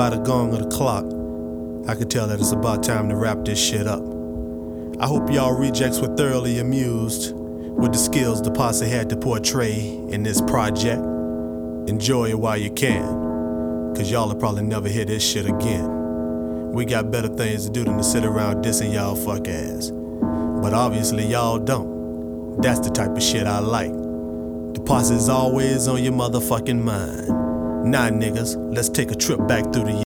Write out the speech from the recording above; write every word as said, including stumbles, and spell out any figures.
by the gong of the clock, I could tell that it's about time to wrap this shit up. I hope y'all rejects were thoroughly amused with the skills the posse had to portray in this project. Enjoy it while you can, cause y'all will probably never hear this shit again. We got better things to do than to sit around dissing y'all fuck ass. But obviously y'all don't. That's the type of shit I like. The posse's always on your motherfucking mind. Nah, niggas, let's take a trip back through the